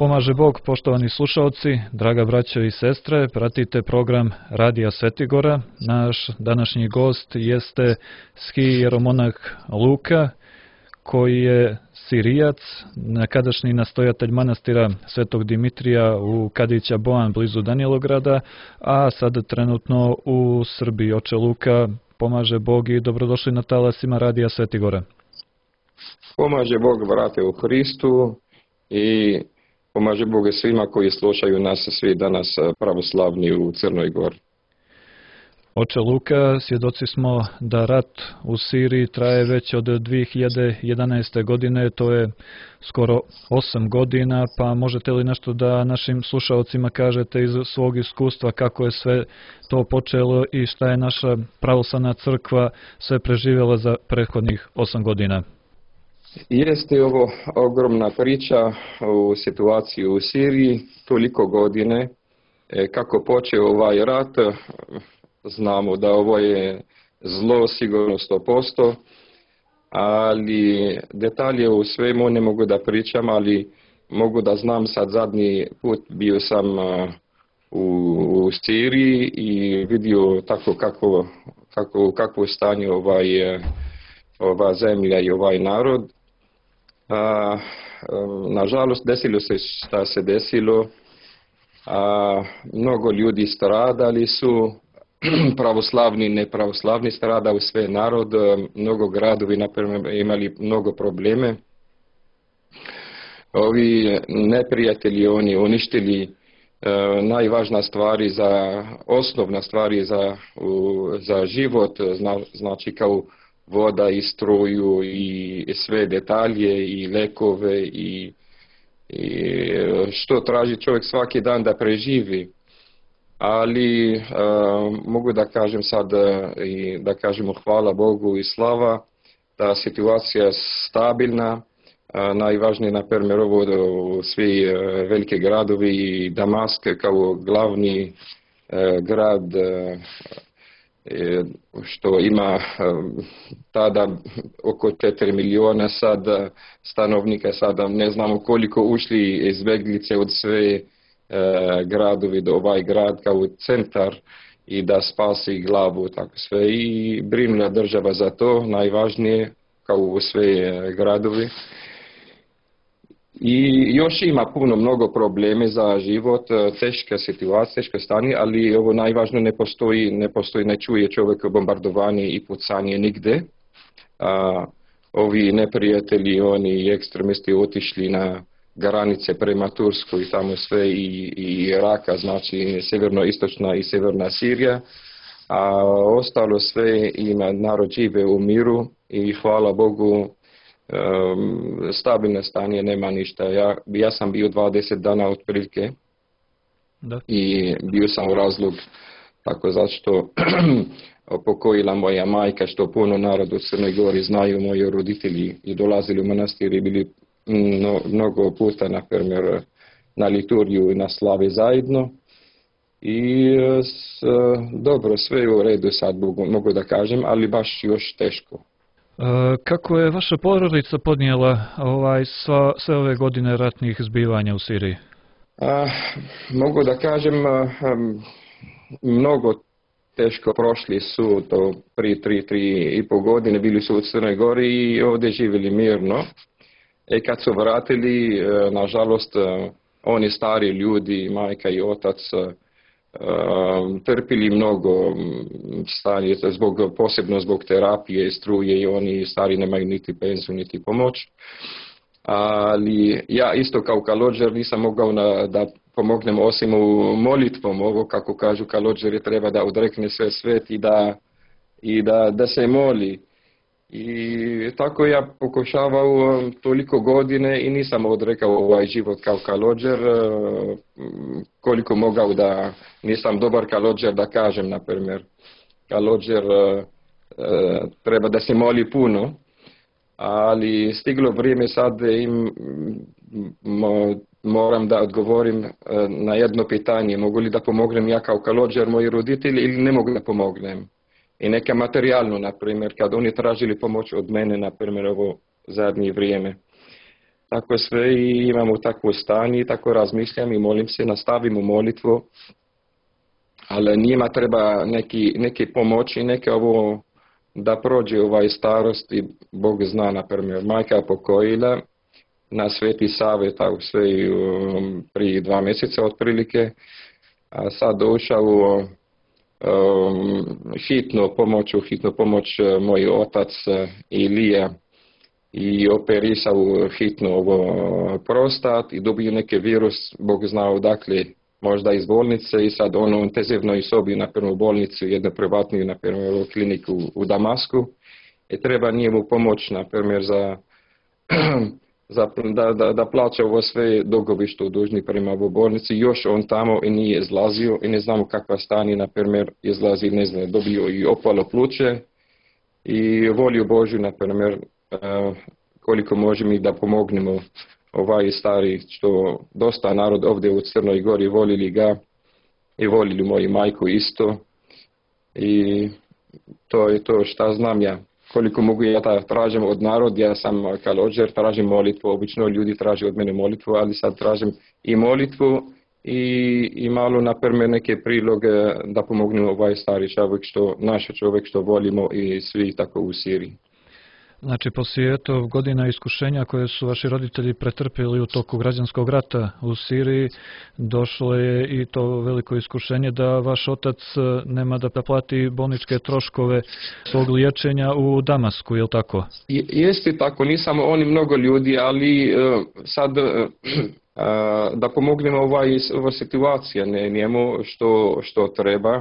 Pomaže Bog, poštovani slušalci, draga braćo i sestre, pratite program Radija Svetigora. Naš današnji gost jeste schijeromonah Luka, koji je Sirijac, nekadašnji nastojatelj manastira Svetog Dimitrija u Kadića Boan blizu Danilograda, a sada trenutno u Srbiji. Oče Luka, pomaže Bog i dobrodošli na talasima Radija Svetigora. Pomaže Bog, brate u Hristu, i pomaže Bog svima koji slušaju nas svi danas pravoslavni u Crnoj Gori. Oče Luka, svjedoci smo da rat u Siriji traje već od 2011. godine, to je skoro 8 godina, pa možete li nešto da našim slušalcima kažete iz svog iskustva kako je sve to počelo i šta je naša pravoslavna crkva sve preživjela za prethodnih 8 godina? Jeste ovo ogromna priča u situaciji u Siriji, toliko godine. Kako počeo ovaj rat, znamo da ovo je zlo sigurno 100%, ali detalje u svemu ne mogu da pričam, ali mogu da znam sad zadnji put bio sam u Siriji i vidio tako kakvo stanje ova zemlja i ovaj narod. Nažalost, desilo se šta se desilo. Mnogo ljudi stradali su, pravoslavni, nepravoslavni stradao sve narod, mnogo gradovi imali mnogo probleme. Ovi neprijatelji, oni uništili najvažna stvari osnovna stvari za život, znači kao voda i struju i sve detalje i lekove i što traži čovjek svaki dan da preživi. Ali mogu da kažem sad i da kažemo hvala Bogu i slava, da situacija je stabilna. Najvažnije na primjer ovo svi velike gradovi i Damask kao glavni grad što ima tada oko 4 miliona sad stanovnika, sada ne znamo koliko ušli izbjeglice od sve gradovi do ovaj grad kao centar i da spasi glavu, tako sve, i brinula država za to, najvažnije kao u sve gradovi. I još ima mnogo probleme za život, teška situacija, teško stanje, ali ovo najvažnije ne čuje čovjek bombardovanje i pucanje nigde. Ovi neprijatelji, oni ekstremisti otišli na granice prema Turskoj i tamo sve i Iraka, znači sjeverno-istočna i sjeverna Sirija, a ostalo sve ima narod žive u miru i hvala Bogu stabilno stanje, nema ništa. Ja sam bio 20 dana otprilike i bio sam u razlog tako zašto pokojila moja majka, što puno narodu u Crnoj Gori znaju moji roditelji i dolazili u manastir i bili mnogo puta na primjer na liturgiju i na slavi zajedno i dobro, sve u redu sad mogu da kažem, ali baš još teško. Kako je vaša porodica podnijela sve ove godine ratnih zbivanja u Siriji? Mogu da kažem, mnogo teško prošli su to prije 3,5 godine, bili su u Crnoj Gori i ovdje živjeli mirno. Kad su vratili, nažalost, oni stari ljudi, majka i otac, trpili mnogo stanje, posebno zbog terapije i struje i oni stari nemaju niti penziju niti pomoć. Ali ja isto kao kalođer nisam mogao da pomognem osim u molitvom, ovo kako kažu kalođeri treba da odrekne sve svet i da se moli. I tako ja pokušavao toliko godine i nisam odrekao ovaj život kao kalođer, koliko mogao da nisam dobar kalođer da kažem, na primjer. Kalođer treba da se moli puno, ali stiglo vrijeme sad moram da odgovorim na jedno pitanje, mogu li da pomognem ja kao kalođer, moji roditelji, ili ne mogu da pomognem. I neka materijalno, na primjer, kad oni tražili pomoć od mene, na primjer, ovo zadnje vrijeme. tako sve i imamo takvo stanje i tako razmišljam i molim se, nastavimo molitvu, ali njima treba neki pomoći, neke ovo da prođe ovaj starost i Bog zna, na primjer, majka pokojila na Sveti Save, tako sve prije 2 mjeseca otprilike, a sad došao hitnu pomoć moj otac Ilija i operisao hitno ovo prostat i dobio neki virus, Bog zna odakle, možda iz bolnice i sad on u intenzivnoj sobi na prvu bolnicu, jednu privatnu na prvu kliniku u Damasku i treba njemu pomoć na primjer da plaća ovo sve dugovi što dužni prema u bolnici, još on tamo i nije izlazio i ne znamo kakva stanje, na primjer izlazi, ne znam, dobio i opalo pluće i volju Božju, na primjer, koliko možemo i da pomognemo ovaj stari, što dosta narod ovdje u Crnoj Gori volili ga i volili moju majku isto i to je to šta znam ja. Koliko mogu ja da tražim od narod, ja sam kalođer, tražim molitvu, obično ljudi traže od mene molitvu, ali sad tražim i molitvu i malo na primjer neke priloge da pomognemo ovaj stari čovjek, naš čovjek što volimo i svi tako u Siriji. Znači, poslije godina iskušenja koje su vaši roditelji pretrpjeli u toku građanskog rata u Siriji, došlo je i to veliko iskušenje da vaš otac nema da plati bolničke troškove svog liječenja u Damasku, je li tako? Jeste tako, nisam oni mnogo ljudi, ali sad da pomognemo ova situacija, njemu što treba.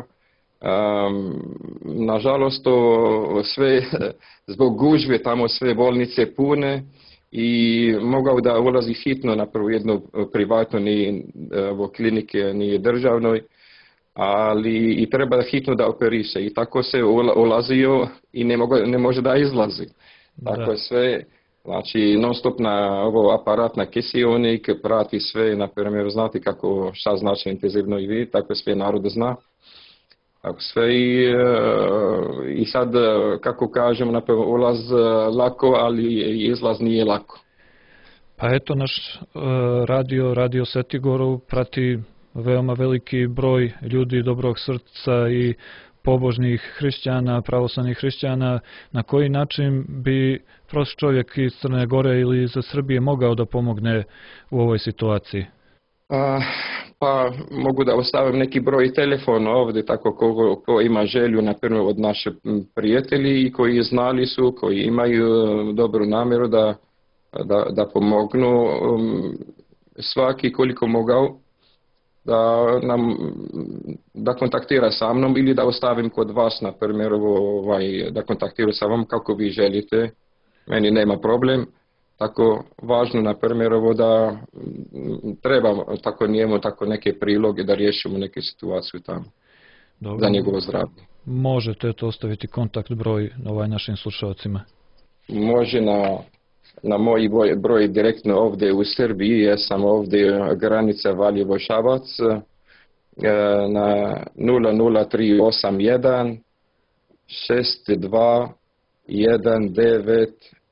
Nažalost to sve zbog gužve tamo sve bolnice pune i mogao da ulazi hitno na prvu jednu privatnu klinike, nije državnoj, ali i treba hitno da operiše i tako se ulazio i ne može da izlazi. Tako je sve, znači non stop na ovo aparat na kiseonik prati sve, na primjer znati šta znači intenzivno i vid, tako sve narod zna. Tako sve i sad, kako kažem, napravo ulaz lako, ali izlaz nije lako. Pa eto, naš radio Svetigoru prati veoma veliki broj ljudi dobrog srca i pobožnih hrišćana, pravoslavnih hrišćana. Na koji način bi prost čovjek iz Crne Gore ili iz Srbije mogao da pomogne u ovoj situaciji? Pa mogu da ostavim neki broj telefona ovdje, tako ko ima želju, na primjer od naše prijatelji koji znali su, koji imaju dobru namjeru da pomognu, svaki koliko mogao da kontaktira sa mnom ili da ostavim kod vas, na primjer, da kontaktira sa vam kako vi želite, meni nema problem. Tako važno, na primjer, da treba tako njemu tako neke priloge da riješimo neke situaciju tamo. Dobro. Za njegovo zdravlje. Možete to ostaviti kontakt broj našim slušalcima? Može na moj broj direktno ovdje u Srbiji, ja sam ovdje granica Valjevo-Šabac na 00381 62 19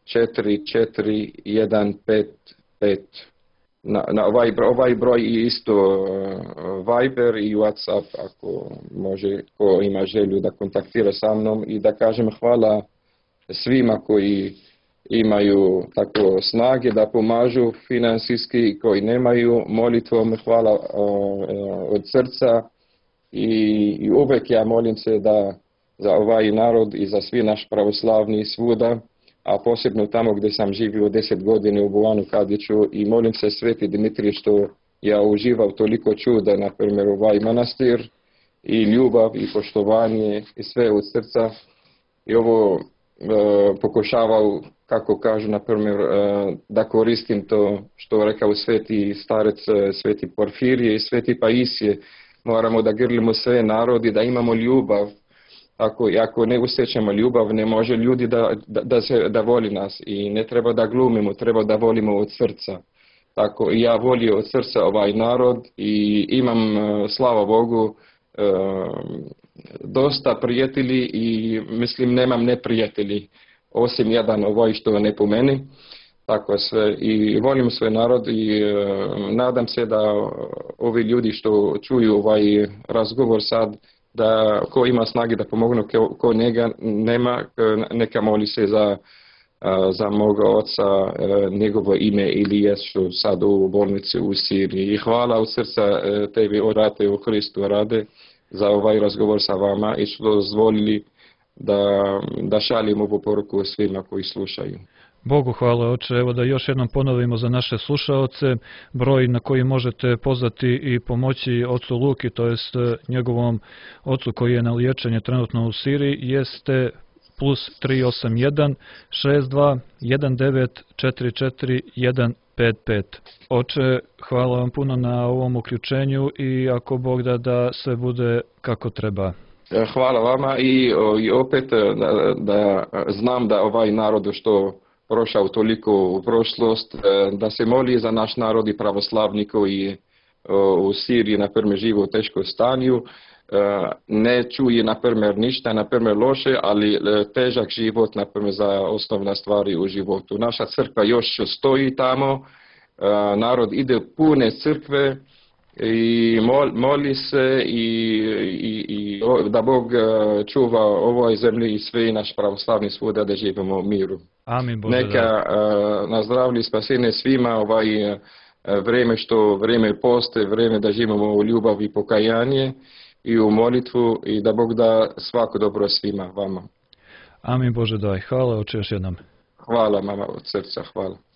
44155. Na ovaj broj je isto Viber i WhatsApp, ako može, ko ima želju da kontaktira sa mnom i da kažem hvala svima koji imaju tako snage da pomažu financijski, koji nemaju molitvom, hvala od srca i uvek ja molim se da za ovaj narod i za svi naš pravoslavni svuda, a posebno tamo gdje sam živio 10 godina u Buvanu Kadiću i molim se Sveti Dimitrij što ja uživao toliko čuda, na primjer ovaj manastir i ljubav i poštovanje i sve od srca i ovo pokušavao, kako kažu, na primjer, da koristim to što rekao sveti starec, sveti Porfirije i sveti Paisije, moramo da grlimo sve narodi, da imamo ljubav. Ako ne osjećamo ljubav, ne može ljudi da voli nas i ne treba da glumimo, treba da volimo od srca. Tako ja volim od srca ovaj narod i imam, slava Bogu, dosta prijatelji i mislim nemam neprijatelji, osim jedan ovaj što ne po meni. tako sve. I volim svoj narod i nadam se da ovi ljudi što čuju ovaj razgovor sad, da ko ima snage da pomognu, ko njega nema, neka moli se za moga oca, njegovo ime ili Jesu sad u bolnici u Siriji. I hvala od srca tebi, orate u Hristu rade, za ovaj razgovor sa vama i što dozvolili da šaljem ovu poruku svima koji slušaju. Bogu hvala, oče. Evo da još jednom ponovimo za naše slušaoce broj na koji možete pozvati i pomoći ocu Luki, to jest njegovom ocu koji je na liječenje trenutno u Siriji, jeste plus 381 62 19 44 155. Oče, hvala vam puno na ovom uključenju i ako Bog da sve bude kako treba. Hvala vama i opet da znam da ovaj narod što prošao toliko u prošlost, da se moli za naš narod i pravoslavni koji u Siriji na primjer žive u teškom stanju, ne čuje na primjer ništa, na primjer loše, ali težak život na primjer za osnovne stvari u životu. Naša crkva još stoji tamo, narod ide pune crkve i moli se i da Bog čuva ovoj zemlji i sve naš pravoslavni svuda da živimo u miru. Amin, Bože. Neka na zdravlje i spasenje svima vrijeme poste, vrijeme da živimo u ljubav i pokajanje i u molitvu i da Bog da svako dobro svima vama. Amin, Bože daj. Hvala, oče, još jednom. Hvala, mama, od srca, hvala.